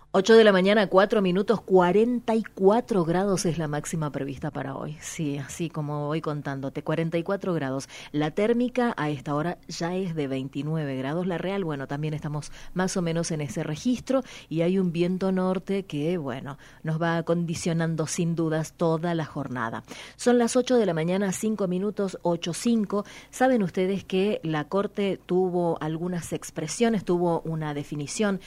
8 de la mañana, 4 minutos, 44 grados es la máxima prevista para hoy. Sí, así como voy contándote, 44 grados. La térmica a esta hora ya es de 29 grados. La real, bueno, también estamos más o menos en ese registro y hay un viento norte que, bueno, nos va condicionando sin dudas toda la jornada. Son las 8 de la mañana, 5 minutos, 8:05. Saben ustedes que la Corte tuvo algunas expresiones, tuvo una definición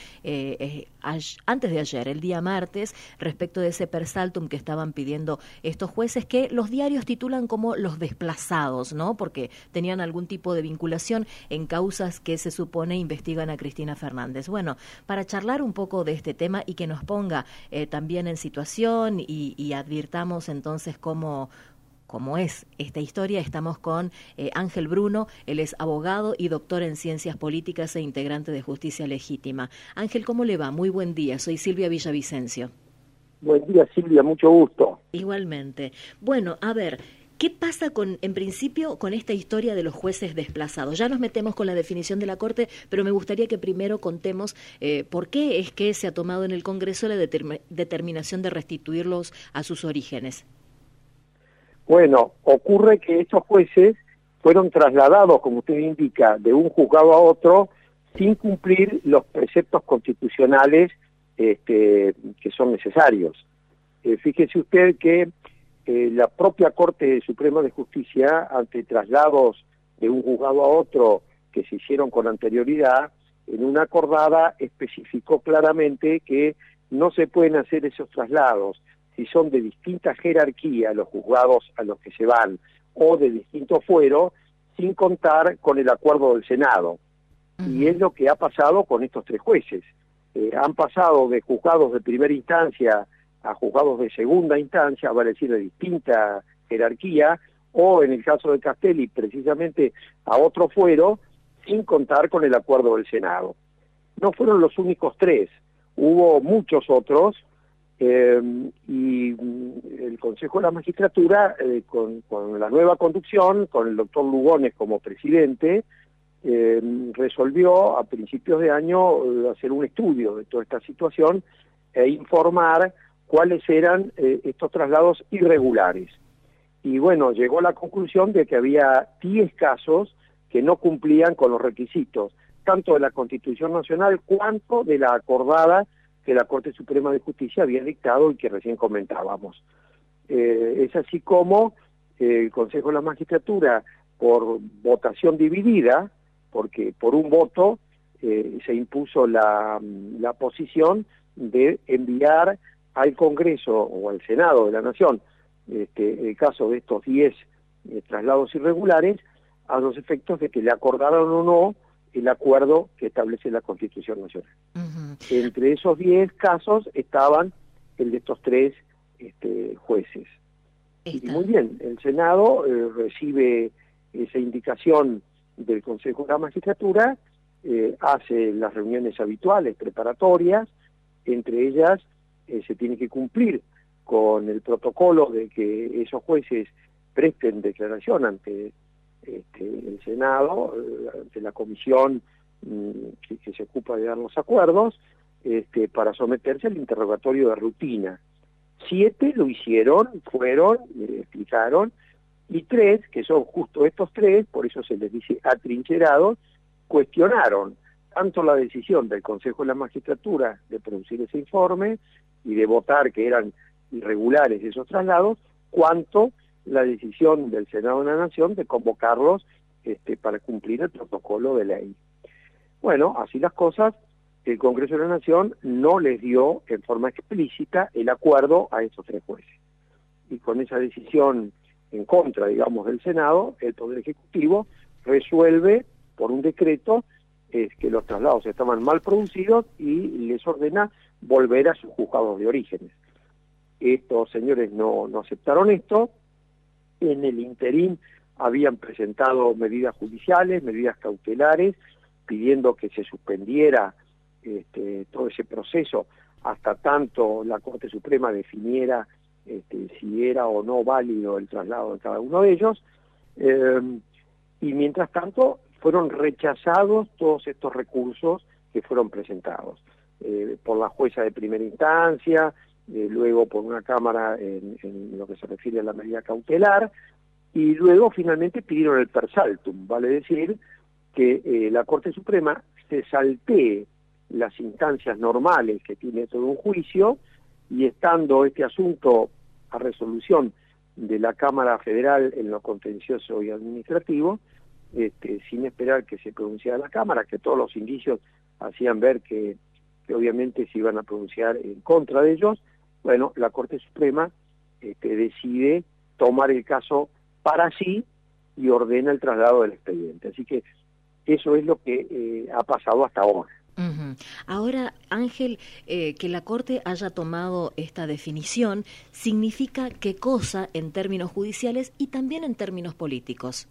antes de ayer, el día martes, respecto de ese per saltum que estaban pidiendo estos jueces, que los diarios titulan como los desplazados, ¿no? Porque tenían algún tipo de vinculación en causas que se supone investigan a Cristina Fernández. Bueno, para charlar un poco de este tema y que nos ponga también en situación y advirtamos entonces cómo es esta historia, estamos con Ángel Bruno. Él es abogado y doctor en ciencias políticas e integrante de Justicia Legítima. Ángel, ¿cómo le va? Muy buen día, soy Silvia Villavicencio. Buen día, Silvia, mucho gusto. Igualmente. Bueno, a ver, ¿qué pasa en principio con esta historia de los jueces desplazados? Ya nos metemos con la definición de la Corte, pero me gustaría que primero contemos por qué es que se ha tomado en el Congreso la determinación de restituirlos a sus orígenes. Bueno, ocurre que estos jueces fueron trasladados, como usted indica, de un juzgado a otro sin cumplir los preceptos constitucionales que son necesarios. Fíjese usted que la propia Corte Suprema de Justicia, ante traslados de un juzgado a otro que se hicieron con anterioridad, en una acordada especificó claramente que no se pueden hacer esos traslados si son de distinta jerarquía los juzgados a los que se van o de distinto fuero, sin contar con el acuerdo del Senado. Y es lo que ha pasado con estos tres jueces. Han pasado de juzgados de primera instancia a juzgados de segunda instancia, vale decir, de distinta jerarquía, o en el caso de Castelli, precisamente a otro fuero, sin contar con el acuerdo del Senado. No fueron los únicos tres, hubo muchos otros, y el Consejo de la Magistratura, con la nueva conducción, con el doctor Lugones como presidente, resolvió a principios de año hacer un estudio de toda esta situación e informar cuáles eran estos traslados irregulares. Y bueno, llegó a la conclusión de que había 10 casos que no cumplían con los requisitos, tanto de la Constitución Nacional cuanto de la acordada que la Corte Suprema de Justicia había dictado y que recién comentábamos. Es así como el Consejo de la Magistratura, por votación dividida, porque por un voto se impuso la posición de enviar al Congreso o al Senado de la Nación el caso de estos 10 traslados irregulares, a los efectos de que le acordaron o no el acuerdo que establece la Constitución Nacional. Entre esos 10 casos estaban el de estos tres jueces. Y muy bien, el Senado recibe esa indicación del Consejo de la Magistratura, hace las reuniones habituales, preparatorias, entre ellas se tiene que cumplir con el protocolo de que esos jueces presten declaración ante el Senado, ante la comisión que se ocupa de dar los acuerdos, para someterse al interrogatorio de rutina. 7 lo hicieron, fueron, explicaron, y 3, que son justo estos 3, por eso se les dice atrincherados, cuestionaron tanto la decisión del Consejo de la Magistratura de producir ese informe y de votar que eran irregulares esos traslados, cuanto la decisión del Senado de la Nación de convocarlos para cumplir el protocolo de ley. Bueno, así las cosas, el Congreso de la Nación no les dio en forma explícita el acuerdo a esos 3 jueces. Y con esa decisión en contra, digamos, del Senado, el Poder Ejecutivo resuelve por un decreto que los traslados estaban mal producidos y les ordena volver a sus juzgados de orígenes. Estos señores no aceptaron esto. En el interín habían presentado medidas judiciales, medidas cautelares, pidiendo que se suspendiera todo ese proceso hasta tanto la Corte Suprema definiera si era o no válido el traslado de cada uno de ellos, y mientras tanto fueron rechazados todos estos recursos que fueron presentados. por la jueza de primera instancia, luego por una cámara en lo que se refiere a la medida cautelar, y luego finalmente pidieron el per saltum, vale decir que la Corte Suprema se saltee las instancias normales que tiene todo un juicio, y estando este asunto a resolución de la Cámara Federal en lo contencioso y administrativo, sin esperar que se pronunciara la Cámara, que todos los indicios hacían ver que obviamente se iban a pronunciar en contra de ellos, bueno, la Corte Suprema decide tomar el caso para sí y ordena el traslado del expediente. Así que eso es lo que ha pasado hasta ahora. Uh-huh. Ahora, Ángel, que la Corte haya tomado esta definición, ¿significa qué cosa en términos judiciales y también en términos políticos?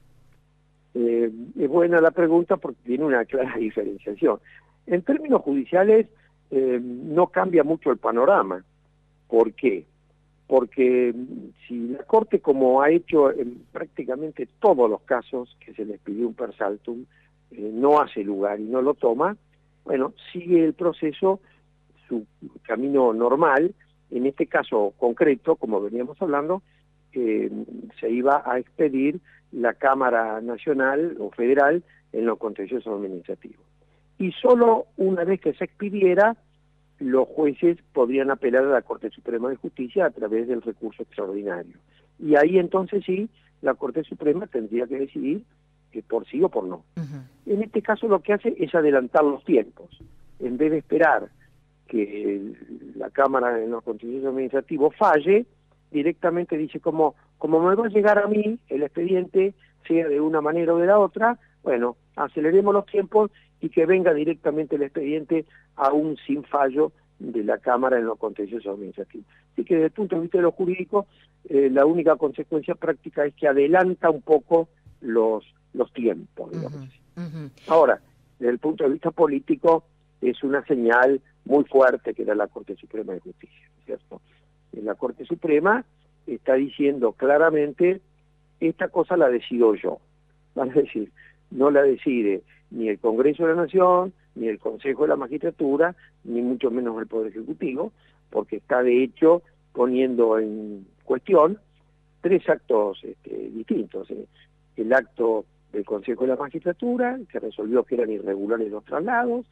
Es buena la pregunta porque tiene una clara diferenciación. En términos judiciales no cambia mucho el panorama. ¿Por qué? Porque si la Corte, como ha hecho en prácticamente todos los casos que se les pidió un per saltum, no hace lugar y no lo toma, bueno, sigue el proceso, su camino normal. En este caso concreto, como veníamos hablando, se iba a expedir la Cámara Nacional o Federal en lo contencioso administrativo. Y solo una vez que se expidiera, los jueces podrían apelar a la Corte Suprema de Justicia a través del recurso extraordinario. Y ahí entonces sí, la Corte Suprema tendría que decidir por sí o por no. Uh-huh. En este caso lo que hace es adelantar los tiempos. En vez de esperar que la Cámara en los contenciosos administrativos falle, directamente dice como me va a llegar a mí el expediente, sea de una manera o de la otra, bueno, aceleremos los tiempos y que venga directamente el expediente aún sin fallo de la Cámara en los contenciosos administrativos. Así que desde el punto de vista de lo jurídico, la única consecuencia práctica es que adelanta un poco los tiempos, digamos. Uh-huh. Uh-huh. Ahora, desde el punto de vista político, es una señal muy fuerte que da la Corte Suprema de Justicia, ¿cierto? La Corte Suprema está diciendo claramente, esta cosa la decido yo. Van a decir, no la decide ni el Congreso de la Nación, ni el Consejo de la Magistratura, ni mucho menos el Poder Ejecutivo, porque está de hecho poniendo en cuestión tres actos distintos. El acto del Consejo de la Magistratura, que resolvió que eran irregulares los traslados,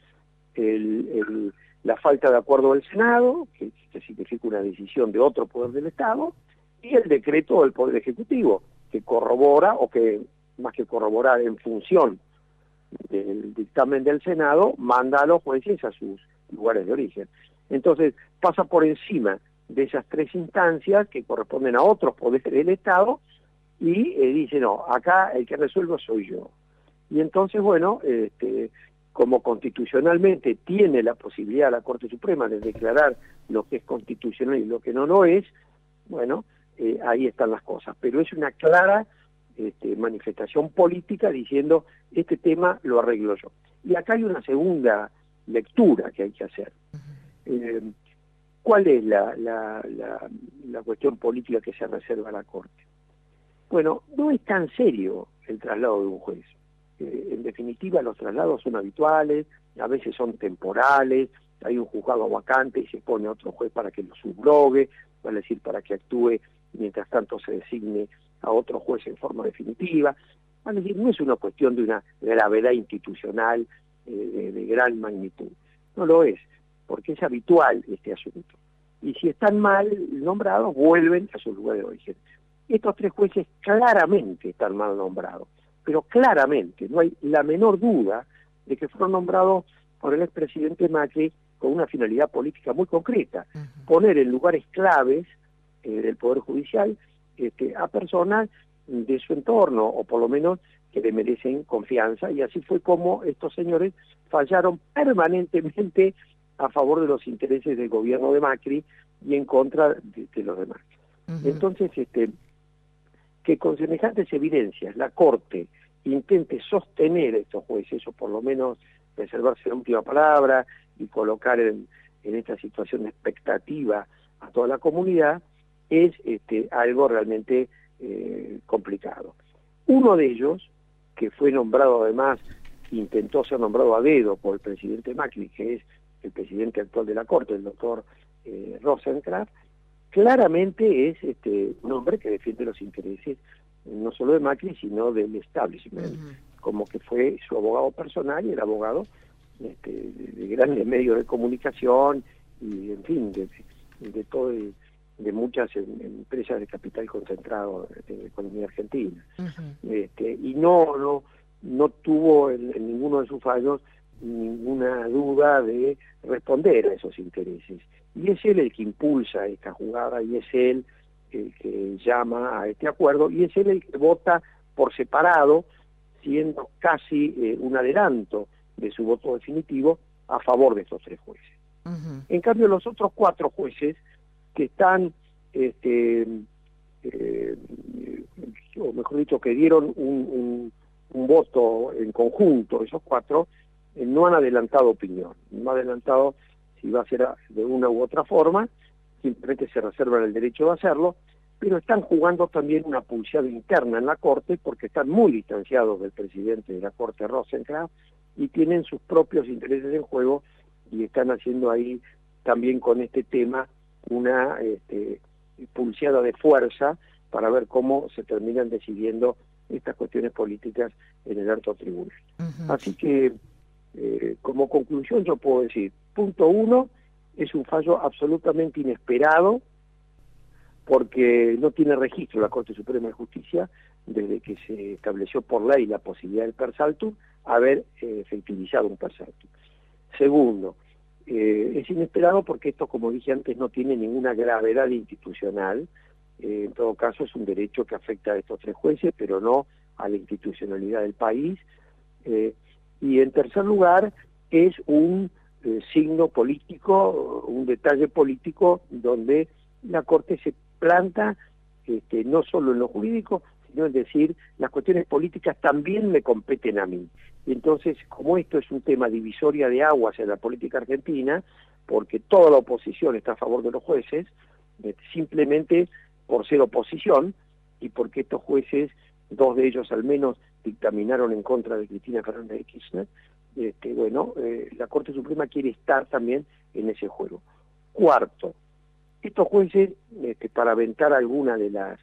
la falta de acuerdo del Senado, que significa una decisión de otro poder del Estado, y el decreto del Poder Ejecutivo, que corrobora, o que más que corroborar, en función del dictamen del Senado, manda a los jueces a sus lugares de origen. Entonces, pasa por encima de esas tres instancias que corresponden a otros poderes del Estado y dice, no, acá el que resuelvo soy yo. Y entonces, bueno, como constitucionalmente tiene la posibilidad la Corte Suprema de declarar lo que es constitucional y lo que no lo es, bueno, ahí están las cosas. Pero es una clara manifestación política diciendo, este tema lo arreglo yo. Y acá hay una segunda lectura que hay que hacer. ¿Cuál es la cuestión política que se reserva a la Corte? Bueno, no es tan serio el traslado de un juez. En definitiva, los traslados son habituales, a veces son temporales, hay un juzgado vacante y se pone otro juez para que lo subrogue, vale decir, para que actúe mientras tanto se designe a otro juez en forma definitiva. Vale decir, no es una cuestión de una gravedad institucional de gran magnitud. No lo es, porque es habitual este asunto. Y si están mal nombrados, vuelven a su lugar de origen. Estos tres jueces claramente están mal nombrados, pero claramente, no hay la menor duda de que fueron nombrados por el expresidente Macri con una finalidad política muy concreta, poner en lugares claves del Poder Judicial a personas de su entorno, o por lo menos que le merecen confianza, y así fue como estos señores fallaron permanentemente a favor de los intereses del gobierno de Macri y en contra de los demás. Entonces, que con semejantes evidencias la Corte intente sostener a estos jueces, o por lo menos reservarse la última palabra y colocar en esta situación de expectativa a toda la comunidad, es algo realmente complicado. Uno de ellos, que fue nombrado además, intentó ser nombrado a dedo por el presidente Macri, que es el presidente actual de la Corte, el doctor Rosenkrantz, claramente es un hombre que defiende los intereses no solo de Macri, sino del establishment, como que fue su abogado personal y el abogado de grandes medios de comunicación y, en fin, de todo, de muchas empresas de capital concentrado en la economía argentina. Y no tuvo en ninguno de sus fallos ninguna duda de responder a esos intereses. Y es él el que impulsa esta jugada, y es él el que llama a este acuerdo, y es él el que vota por separado, siendo casi un adelanto de su voto definitivo a favor de estos 3 jueces. En cambio, los otros 4 jueces que están, o mejor dicho, que dieron un voto en conjunto, esos 4, no han adelantado opinión, no han adelantado si va a ser de una u otra forma, simplemente se reservan el derecho de hacerlo, pero están jugando también una pulseada interna en la Corte porque están muy distanciados del presidente de la Corte, Rosenkrantz, y tienen sus propios intereses en juego y están haciendo ahí también con este tema una pulseada de fuerza para ver cómo se terminan decidiendo estas cuestiones políticas en el alto tribunal. Así que, como conclusión yo puedo decir, punto 1, es un fallo absolutamente inesperado, porque no tiene registro la Corte Suprema de Justicia, desde que se estableció por ley la posibilidad del per saltum, haber efectivizado un per saltum. Segundo, es inesperado porque esto, como dije antes, no tiene ninguna gravedad institucional. En todo caso, es un derecho que afecta a estos 3 jueces, pero no a la institucionalidad del país. Y en tercer lugar, es un signo político, un detalle político donde la Corte se planta no solo en lo jurídico, sino en decir, las cuestiones políticas también me competen a mí. Y entonces, como esto es un tema divisoria de aguas en la política argentina, porque toda la oposición está a favor de los jueces, simplemente por ser oposición, y porque estos jueces, 2 de ellos al menos, dictaminaron en contra de Cristina Fernández de Kirchner, la Corte Suprema quiere estar también en ese juego. Cuarto, estos jueces, para aventar alguna de las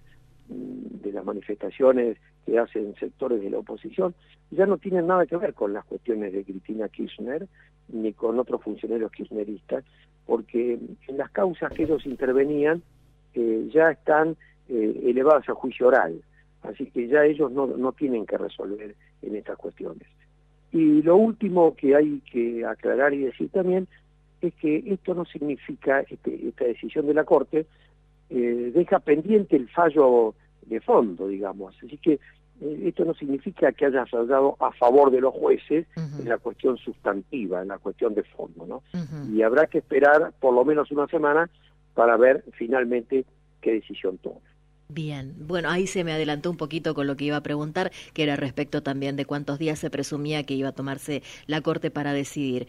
manifestaciones que hacen sectores de la oposición, ya no tienen nada que ver con las cuestiones de Cristina Kirchner ni con otros funcionarios kirchneristas, porque en las causas que ellos intervenían ya están elevadas a juicio oral, así que ya ellos no tienen que resolver en estas cuestiones. Y lo último que hay que aclarar y decir también es que esto no significa, esta decisión de la Corte deja pendiente el fallo de fondo, digamos. Así que esto no significa que haya fallado a favor de los jueces en la cuestión sustantiva, en la cuestión de fondo, ¿no? Y habrá que esperar por lo menos una semana para ver finalmente qué decisión toma. Bien, bueno, ahí se me adelantó un poquito con lo que iba a preguntar, que era respecto también de cuántos días se presumía que iba a tomarse la Corte para decidir.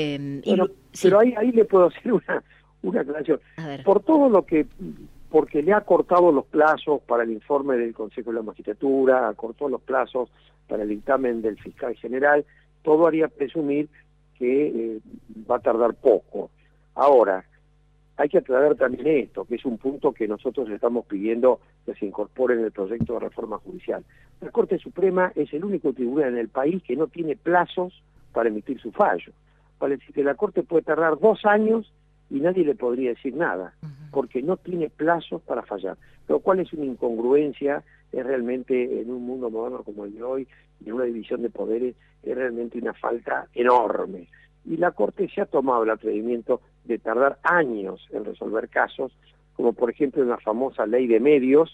Pero ahí le puedo hacer una aclaración. Por todo lo que, porque le ha cortado los plazos para el informe del Consejo de la Magistratura, acortó los plazos para el dictamen del fiscal general, todo haría presumir que va a tardar poco. Ahora, hay que aclarar también esto, que es un punto que nosotros estamos pidiendo que se incorpore en el proyecto de reforma judicial. La Corte Suprema es el único tribunal en el país que no tiene plazos para emitir su fallo. Vale decir que la Corte puede tardar 2 años y nadie le podría decir nada, porque no tiene plazos para fallar, lo cual es una incongruencia, es realmente en un mundo moderno como el de hoy, en una división de poderes, es realmente una falta enorme. Y la Corte se ha tomado el atrevimiento de tardar años en resolver casos, como por ejemplo en la famosa ley de medios,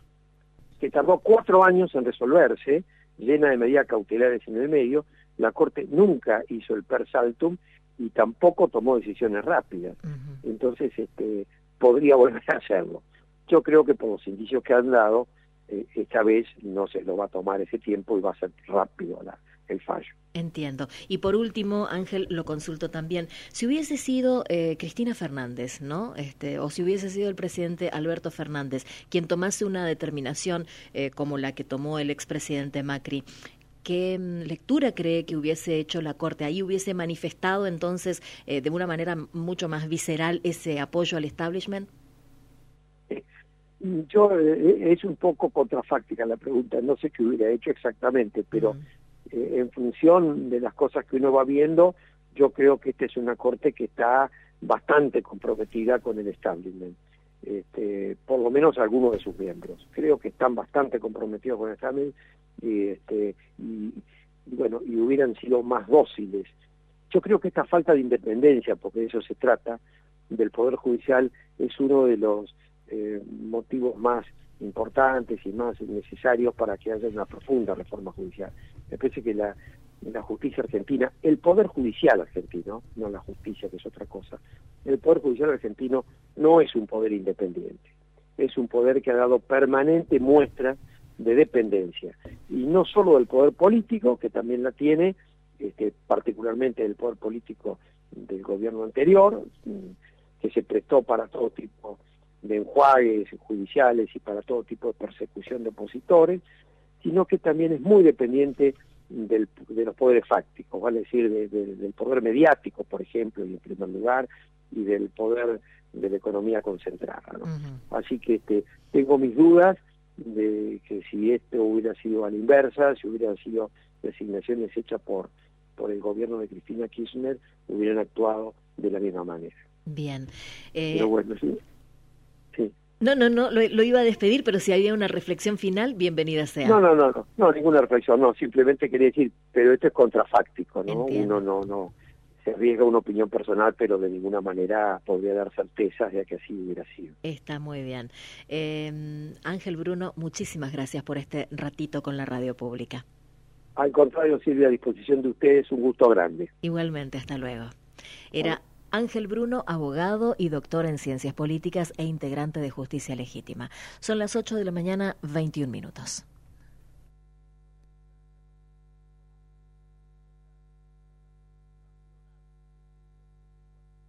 que tardó 4 años en resolverse, llena de medidas cautelares en el medio. La Corte nunca hizo el per saltum y tampoco tomó decisiones rápidas. Entonces podría volver a hacerlo. Yo creo que por los indicios que han dado, esta vez no se lo va a tomar ese tiempo y va a ser rápido el fallo. Entiendo. Y por último, Ángel, lo consulto también. Si hubiese sido Cristina Fernández, ¿no? O si hubiese sido el presidente Alberto Fernández quien tomase una determinación como la que tomó el expresidente Macri, ¿Qué lectura cree que hubiese hecho la Corte? ¿Ahí hubiese manifestado entonces de una manera mucho más visceral ese apoyo al establishment? Es un poco contrafáctica la pregunta, no sé qué hubiera hecho exactamente, pero en función de las cosas que uno va viendo, yo creo que esta es una Corte que está bastante comprometida con el establishment. Por lo menos algunos de sus miembros. Creo que están bastante comprometidos con el establishment y hubieran sido más dóciles. Yo creo que esta falta de independencia, porque de eso se trata, del Poder Judicial, es uno de los motivos más importantes y más necesarios para que haya una profunda reforma judicial. Me parece que la justicia argentina, el Poder Judicial argentino, no la justicia que es otra cosa, el Poder Judicial argentino no es un poder independiente, es un poder que ha dado permanente muestra de dependencia, y no solo del poder político, que también la tiene, particularmente del poder político del gobierno anterior, que se prestó para todo tipo de enjuagues judiciales y para todo tipo de persecución de opositores, sino que también es muy dependiente de los poderes fácticos, vale decir, del poder mediático, por ejemplo, y en primer lugar, y del poder de la economía concentrada, ¿no? Así que tengo mis dudas de que si esto hubiera sido a la inversa, si hubieran sido designaciones hechas por el gobierno de Cristina Kirchner, hubieran actuado de la misma manera. Bien. Pero bueno, sí. No, lo iba a despedir, pero si había una reflexión final, bienvenida sea. No, ninguna reflexión, no, simplemente quería decir, pero esto es contrafáctico, ¿no? Entiendo. Uno no se arriesga una opinión personal, pero de ninguna manera podría dar certezas de que así hubiera sido. Está muy bien. Ángel Bruno, muchísimas gracias por este ratito con la radio pública. Al contrario, Silvia, a disposición de ustedes, un gusto grande. Igualmente, hasta luego. Era Ángel Bruno, abogado y doctor en Ciencias Políticas e integrante de Justicia Legítima. Son las 8 de la mañana, 21 minutos.